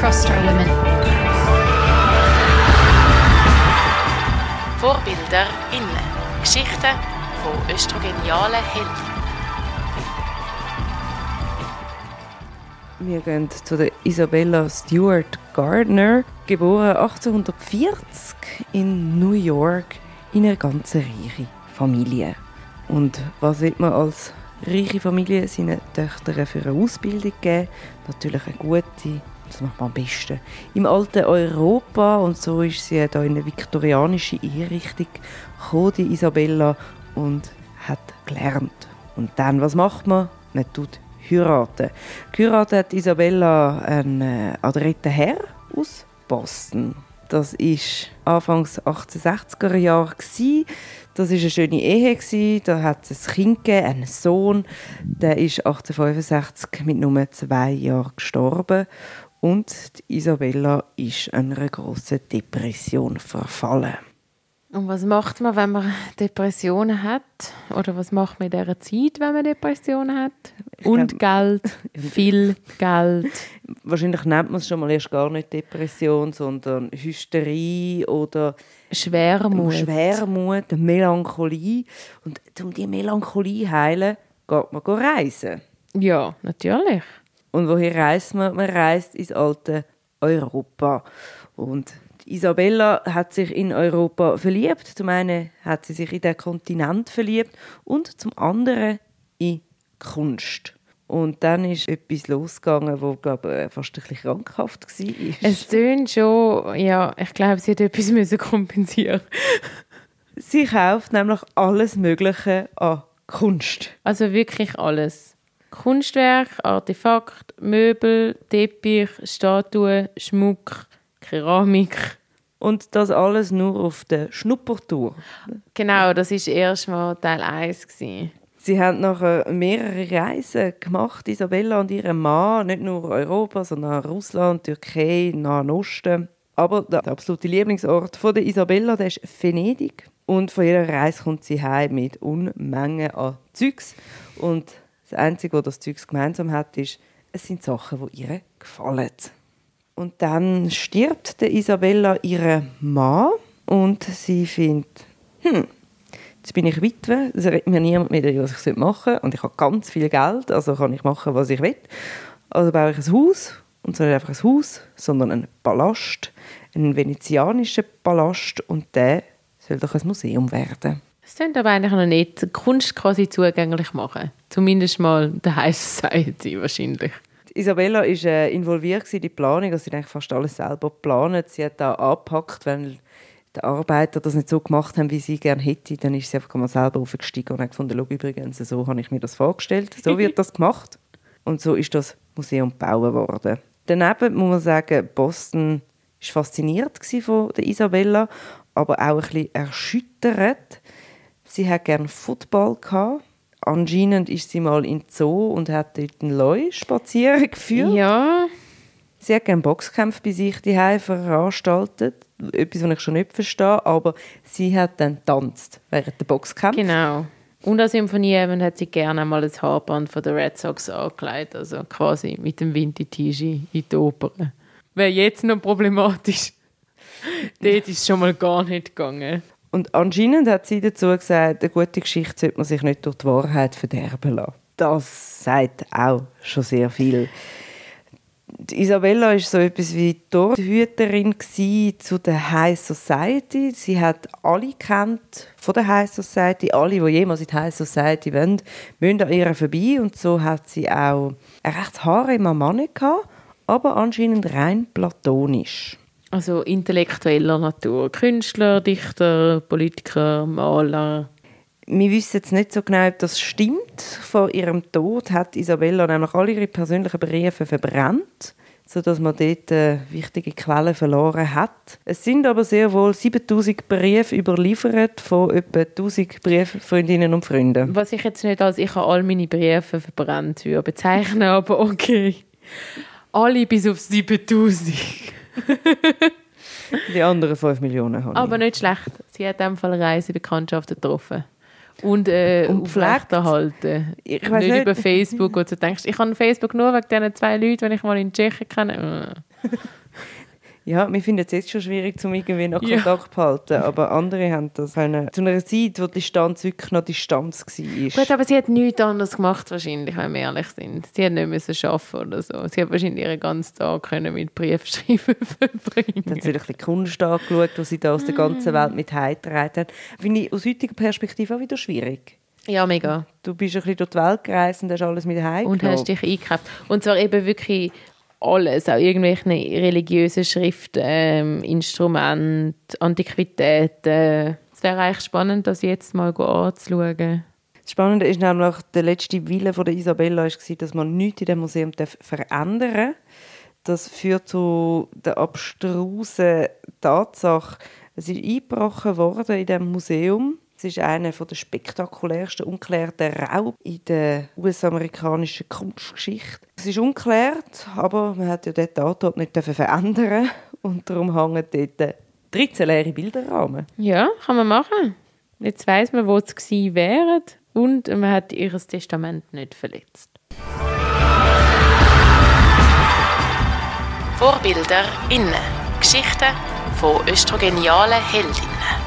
trust our women. Vorbilder innen. Geschichten von östrogenialen Helden. Wir gehen zu der Isabella Stewart Gardner, geboren 1840 in New York, in einer ganz reichen Familie. Und was wird man als reiche Familie seinen Töchtern für eine Ausbildung geben? Natürlich eine gute, das macht man am besten im alten Europa. Und so ist sie da in eine viktorianische Einrichtung gekommen, die Isabella, und hat gelernt. Und dann, was macht man? Man tut heiraten. Geheiratet hat Isabella einen adretten Herr aus Boston. Das war Anfangs 1860er Jahre. Das war eine schöne Ehe. Da hat es ein Kind gegeben, einen Sohn. Der ist 1865 mit nur 2 Jahren gestorben. Und Isabella ist einer grossen Depression verfallen. Und was macht man, wenn man Depressionen hat? Oder was macht man in dieser Zeit, wenn man Depressionen hat? Und Geld, viel Geld. Wahrscheinlich nennt man es schon mal erst gar nicht Depression, sondern Hysterie oder Schwermut, Melancholie. Und um diese Melancholie zu heilen, geht man reisen. Ja, natürlich. Und woher reist man? Man reist ins alte Europa. Und Isabella hat sich in Europa verliebt. Zum einen hat sie sich in den Kontinent verliebt und zum anderen in Kunst. Und dann ist etwas losgegangen, das, glaube ich, fast ein bisschen krankhaft war. Es tönt schon, ja, ich glaube, sie hat etwas kompensieren. Sie kauft nämlich alles Mögliche an Kunst. Also wirklich alles. Kunstwerk, Artefakt, Möbel, Teppich, Statuen, Schmuck, Keramik. Und das alles nur auf der Schnuppertour. Genau, das war erst mal Teil 1. Sie haben nachher mehrere Reisen gemacht, Isabella und ihr Mann, nicht nur Europa, sondern Russland, Türkei, Nahen Osten. Aber der absolute Lieblingsort von der Isabella, der ist Venedig. Und von ihrer Reise kommt sie heim mit Unmengen an Zeugs. Und das Einzige, was das Zeugs gemeinsam hat, ist, es sind Sachen, die ihr gefallen. Und dann stirbt der Isabella ihre Mann und sie findet, jetzt bin ich Witwe, es redet mir niemand mehr, was ich machen soll. Und ich habe ganz viel Geld, also kann ich machen, was ich will. Also baue ich ein Haus, und zwar nicht einfach ein Haus, sondern einen Palast, einen venezianischen Palast, und der soll doch ein Museum werden. Das klingt aber eigentlich noch nicht Kunst quasi zugänglich machen. Zumindest mal der High Society wahrscheinlich. Isabella war involviert in die Planung, also sie hat eigentlich fast alles selber geplant. Sie hat da angepackt, wenn die Arbeiter das nicht so gemacht haben, wie sie gerne hätte, dann ist sie einfach mal selber aufgestiegen und hat gefunden, schau, übrigens, so habe ich mir das vorgestellt, so wird das gemacht. Und so ist das Museum gebaut worden. Daneben muss man sagen, Boston war fasziniert von der Isabella, aber auch ein bisschen erschüttert. Sie hat gerne Football gehabt. Anscheinend ist sie mal in den Zoo und hat dort einen Leu spazieren geführt. Ja. Sie hat gerne Boxkämpfe bei sich daheim veranstaltet. Etwas, was ich schon nicht verstehe. Aber sie hat dann getanzt während der Boxkämpfe. Genau. Und als Symphonieabend hat sie gerne mal das Haarband von der Red Sox angelegt. Also quasi mit dem Vintage in die Oper. Wäre jetzt noch problematisch. Dort ist es schon mal gar nicht gegangen. Und anscheinend hat sie dazu gesagt, eine gute Geschichte sollte man sich nicht durch die Wahrheit verderben lassen. Das sagt auch schon sehr viel. Die Isabella war so etwas wie Torhüterin zu der High Society. Sie hat alle kennt von der High Society. Alle, die jemals in die High Society wollen, müssen an ihr vorbei. Und so hat sie auch ein rechtes Harem am Mann gehabt, aber anscheinend rein platonisch. Also intellektueller Natur. Künstler, Dichter, Politiker, Maler. Wir wissen jetzt nicht so genau, ob das stimmt. Vor ihrem Tod hat Isabella nämlich alle ihre persönlichen Briefe verbrannt, sodass man dort wichtige Quellen verloren hat. Es sind aber sehr wohl 7000 Briefe überliefert von etwa 1000 Brieffreundinnen und Freunden. Was ich jetzt nicht als ich habe all meine Briefe verbrannt bezeichnen, aber okay. Alle bis auf 7000. Die anderen 5 Millionen haben. Aber nicht schlecht. Sie hat in diesem Fall Reisebekanntschaften getroffen. Und aufrechterhalten. Nicht über Facebook, wo du denkst, ich habe Facebook nur wegen diesen 2 Leuten, die ich mal in Tschechien kenne. Ja, wir finden es jetzt schon schwierig, um irgendwie noch Kontakt zu halten. Aber andere haben das können. Zu einer Zeit, wo die Distanz wirklich noch Distanz war. Gut, aber sie hat nichts anderes gemacht wahrscheinlich, wenn wir ehrlich sind. Sie hat nicht müssen arbeiten oder so. Sie hat wahrscheinlich ihren ganzen Tag können mit Briefschreiben verbringen. Dann hat sie ein bisschen Kunst angeschaut, die sie da aus der ganzen Welt mit heimgetragen hat. Finde ich aus heutiger Perspektive auch wieder schwierig. Ja, mega. Du bist ein bisschen durch die Welt gereist und hast alles mit heimgenommen. Und hast dich eingekauft. Und zwar eben wirklich alles, auch irgendwelche religiösen Schriften, Instrumente, Antiquitäten. Es wäre eigentlich spannend, das jetzt mal anzuschauen. Das Spannende ist nämlich, der letzte Wille von der Isabella war, dass man nichts in diesem Museum verändern darf. Das führt zu der abstrusen Tatsache, es ist eingebrochen worden in diesem Museum. Es ist einer der spektakulärsten ungeklärten Raub in der US-amerikanischen Kunstgeschichte. Es ist ungeklärt, aber man hat ja den Tatort nicht verändern und darum hängen dort 13 leere Bilderrahmen. Ja, kann man machen. Jetzt weiss man, wo es gewesen wären und man hat ihr Testament nicht verletzt. Vorbilder innen. Geschichten von östrogenialen Heldinnen.